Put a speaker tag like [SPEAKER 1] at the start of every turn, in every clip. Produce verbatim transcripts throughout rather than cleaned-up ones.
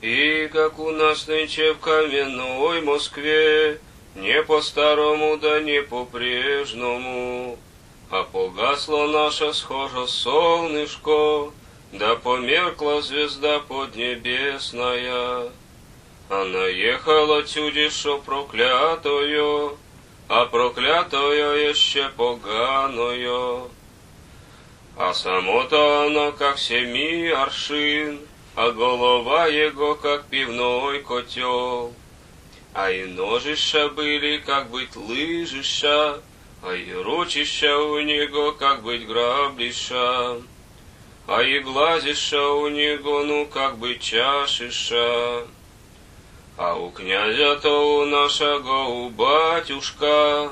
[SPEAKER 1] И как у нас нынче в каменной Москве, не по-старому, да не по-прежнему, а погасло наше схоже солнышко, да померкла звезда поднебесная. А наехала сюди, що проклятою, а проклятою еще поганою. А само-то оно, как семи аршин, а голова его, как пивной котел. А и ножища были, как быть лыжища, а и ручища у него, как быть граблища, а и глазища у него, ну, как быть чашиша. А у князя-то у нашего, у батюшка,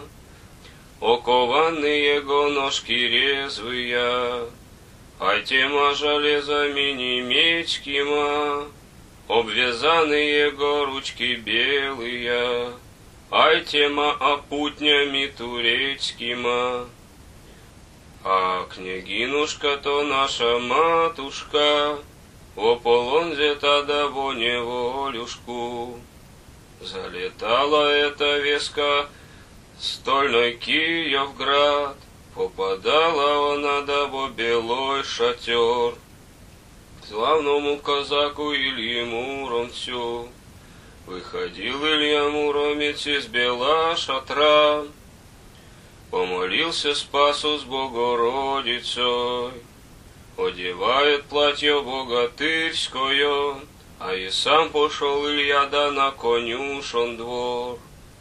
[SPEAKER 1] окованы его ножки резвые, а тема железами немецкима, обвязаны его ручки белые, ай тема опутнями турецкима. А княгинушка-то наша матушка, о полон взята да во неволюшку. Залетала эта веска стольной Киевград, попадала она да во белой шатер. К славному казаку Илье Муромцу выходил Илья Муромец из бела шатра, помолился Спасу с Богородицей, одевает платье богатырское, а и сам пошел Илья да на конюшен двор.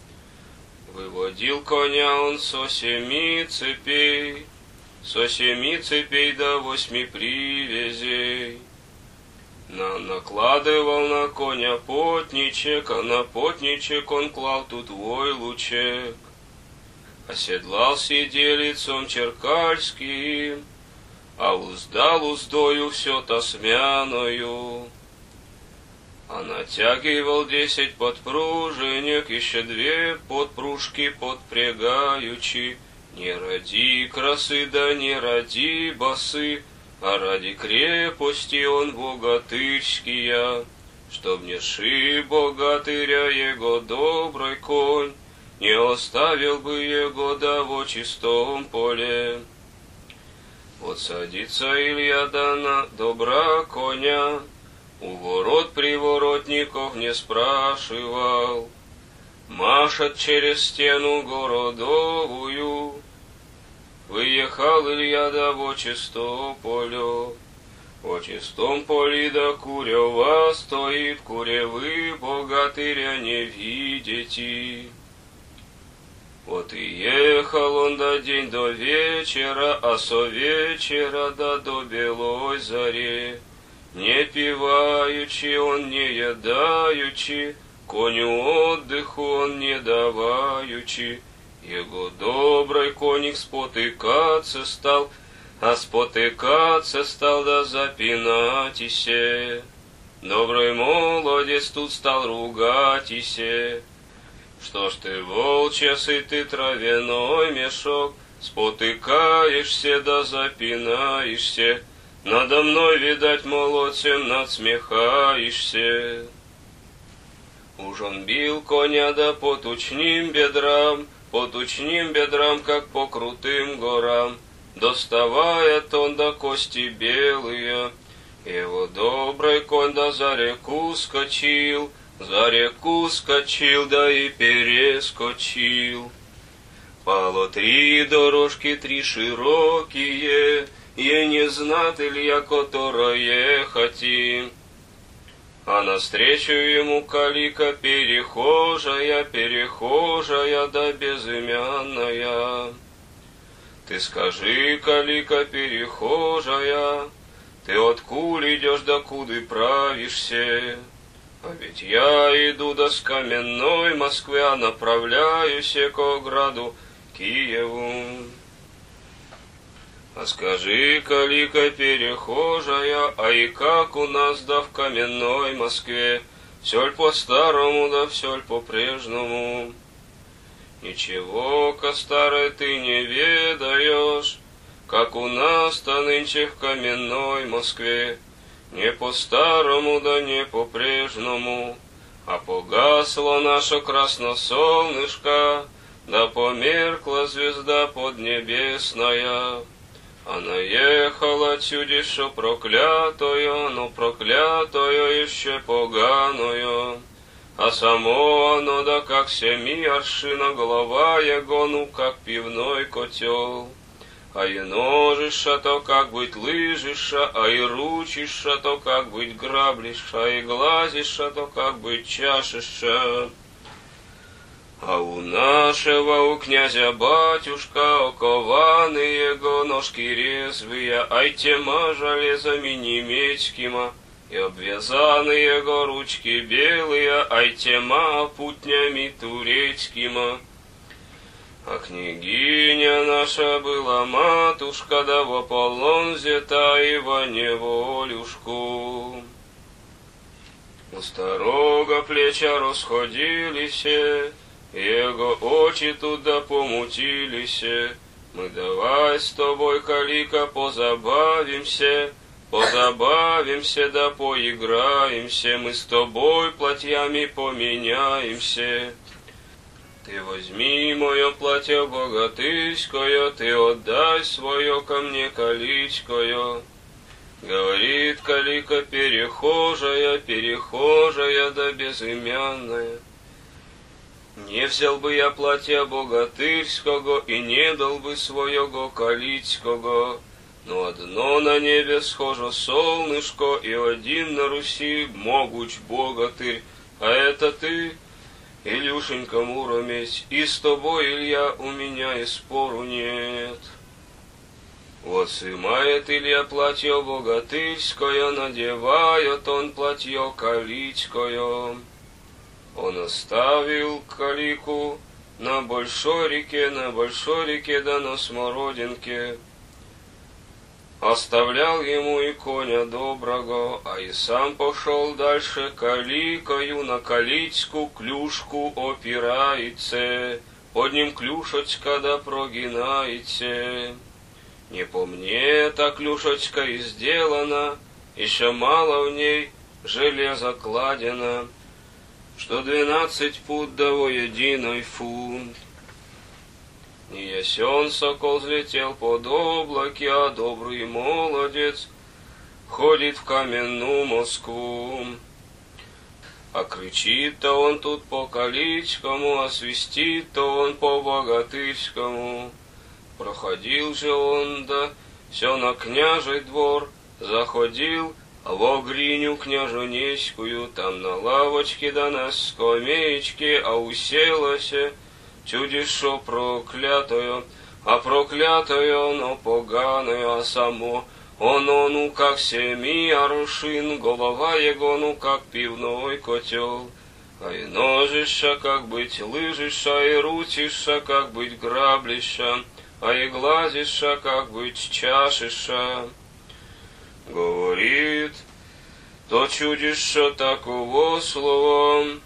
[SPEAKER 1] Выводил коня он со семи цепей, со семи цепей до восьми привязей. На накладывал на коня потничек, а на потничек он клал тут твой лучек. Оседлал сиделицом черкальским, а уздал уздою все тосмяною. А натягивал десять подпружинек, еще две подпружки подпрягаючи. Не ради красы, да не ради басы, а ради крепости он богатырския, чтоб не шиб богатыря его добрый конь, не оставил бы его да во чистом поле. Вот садится Илья да на добра коня, у ворот приворотников не спрашивал, машет через стену городовую. Выехал Илья да во чисто поле, во чистом поле да курева стоит, куревы богатыря не видите. Вот и ехал он до день до вечера, а со вечера да до белой заре, не пиваючи он, не едаючи, коню отдыху он не даваючи. Его добрый коник спотыкаться стал, а спотыкаться стал да запинатися. Добрый молодец тут стал ругатися. Что ж ты, волчья, сытый травяной мешок, спотыкаешься да запинаешься, надо мной, видать, молодцем надсмехаешься. Уж он бил коня да по тучным бедрам, по тучным бедрам, как по крутым горам, доставает он до кости белые. Его добрый конь да за реку скочил, за реку скочил, да и перескочил. Пало три дорожки, три широкие, и не знат Илья, которое хотим. А навстречу ему калика перехожая, перехожая да безымянная. Ты скажи, калика перехожая, ты откуль идешь да куды правишься? А ведь я иду да с каменной Москвы, а направляюсь к граду Киеву. А скажи, калика перехожая, а и как у нас да в каменной Москве, все ль по-старому, да все ль по-прежнему? Ничего-ка, старой, ты не ведаешь, как у нас-то нынче в каменной Москве. Не по-старому, да не по-прежнему, а погасло наше красносолнышко, да померкла звезда поднебесная. А наехала чудище проклятое, но проклятое еще поганое. А само оно, да как семи аршина, голова его, ну как пивной котел. А и ножиша, то как быть лыжиша, а и ручиша, то как быть граблиша, и глазиша, то как быть чашиша. А у нашего, у князя батюшка, окованы его ножки резвые, ай тема железами немецкими, и обвязаны его ручки белые, ай тема путнями турецкими. А княгиня наша была матушка, да в Аполлон взята и во неволюшку. У старого плеча расходились, его очи туда помутились. Мы давай с тобой, Калика, позабавимся, позабавимся да поиграемся, мы с тобой платьями поменяемся. Ты возьми мое платье богатырское, ты отдай свое ко мне количкое. Говорит Калика перехожая, перехожая да безымянная. Не взял бы я платья богатырского и не дал бы своего калицкого, но одно на небе схоже солнышко, и один на Руси могуч богатырь, а это ты, Илюшенька Муромец, и с тобой, Илья, у меня и спору нет. Вот сымает Илья платье богатырское, надевает он платье калицкое. Он оставил Калику на большой реке, на большой реке да на смородинке. Оставлял ему и коня доброго, а и сам пошел дальше Каликою на калицкую клюшку опирается, под ним клюшечка да прогинается. Не по мне та клюшечка и сделана, еще мало в ней железо кладено, что двенадцать пуд да во единой фунт. Не ясен сокол взлетел под облаки, а добрый молодец ходит в каменную Москву. А кричит-то он тут по калицкому, а свистит-то он по богатырскому. Проходил же он, да все на княжий двор, заходил в огриню княжунейскую, там на лавочке да на скамеечке, а уселась чудище проклятое, а проклятое оно поганое, а само оно, ну как семи аршин, голова его, ну как пивной котел, а и ножиша, как быть лыжиша, и ручиша, как быть граблиша, а и глазиша, как быть чашиша. Говорит то чудище такого словом: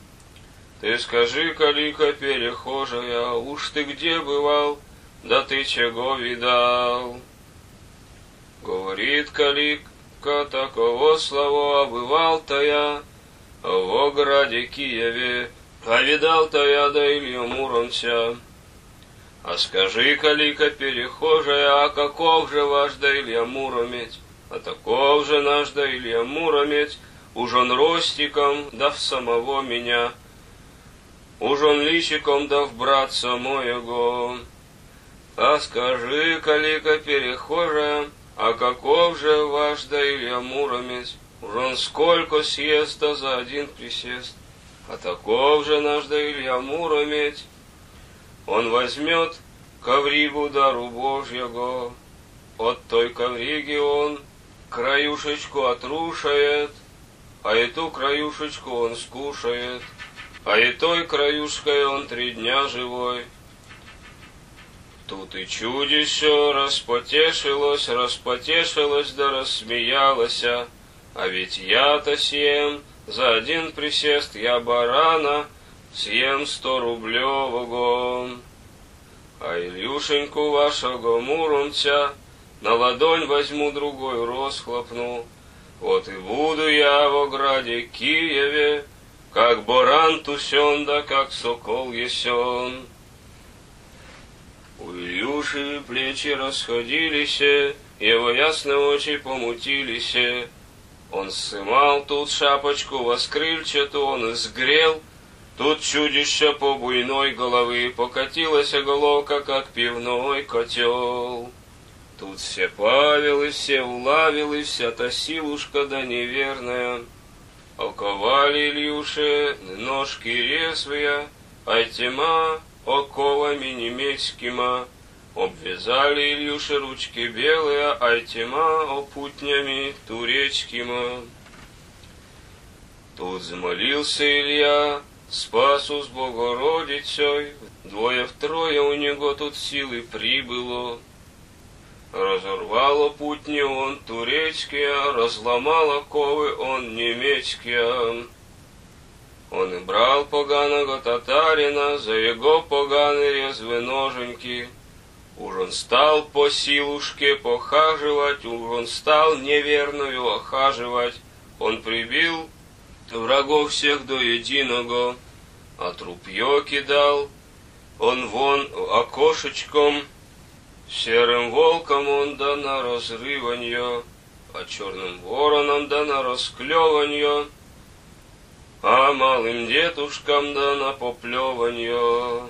[SPEAKER 1] ты скажи, Калика перехожая, уж ты где бывал, да ты чего видал? Говорит Калика такого слова: бывал-то я в граде Киеве, а видал-то я да Илью Муромца. А скажи, Калика перехожая, а каков же ваш да Илья Муромец? А таков же наш да Илья Муромец, уж он ростиком, да в самого меня, уж он личиком, да в братца моего. А скажи, Калика перехожая, а каков же ваш да Илья Муромец, уж он сколько съест да за один присест. А таков же наш да Илья Муромец, он возьмет ковригу дару Божьего, от той ковриги он краюшечку отрушает, а и ту краюшечку он скушает, а и той краюшкой он три дня живой. Тут и чудище распотешилось, распотешилось да рассмеялось, а ведь я-то съем за один присест я барана, съем сто рублевого, а Илюшеньку вашего Муромца на ладонь возьму, другой расхлопну, Вот и буду я в ограде Киеве, как баран тусен, да как сокол ясен. У Ильюши плечи расходились, его ясные очи помутились. Он сымал тут шапочку воскрыльчату, он сгрел. Тут чудище по буйной головы покатилась головка, как пивной котел. Тут все павелы, все улавилы, вся та силушка да неверная. Оковали Ильюше ножки резвые, а тьма оковами немецкима. Обвязали Ильюше ручки белые, а тьма опутнями турецкима. Тут замолился Илья Спасу с Богородицей, двое-втрое у него тут силы прибыло. Разорвало путни он турецкие, разломал оковы он немецкие. Он и брал поганого татарина за его поганые резвые ноженьки. Уж он стал по силушке похаживать, уж он стал неверную охаживать. Он прибил врагов всех до единого, а трупье кидал он вон окошечком. Серым волком он да на разрыванье, а черным вороном да на расклеванье, а малым детушкам да на поплеванье.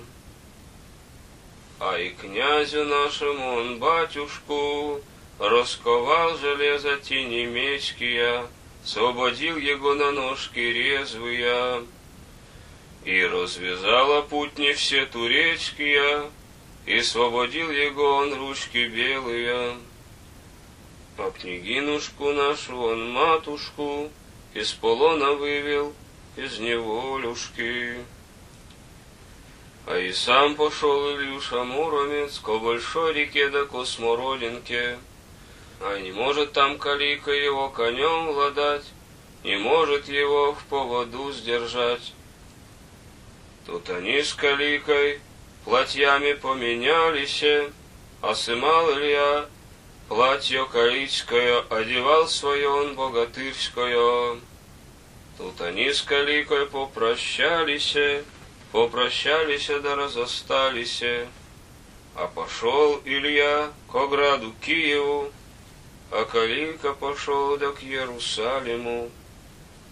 [SPEAKER 1] А и князю нашему он батюшку расковал железо те немецкие, освободил его на ножки резвые, и развязала путни все турецкие, и освободил его он ручки белые. А княгинушку нашу он матушку из полона вывел, из неволюшки. А и сам пошел Ильюша Муромец ко большой реке да ко Смородинке. А не может там калика его конем владать, не может его в поводу сдержать. Тут они с каликой платьями поменялись, а сымал Илья платье калицкое, одевал свое он богатырское. Тут они с каликой попрощались, попрощались да разостались, а пошел Илья к граду Киеву, а калика пошел да к Иерусалиму.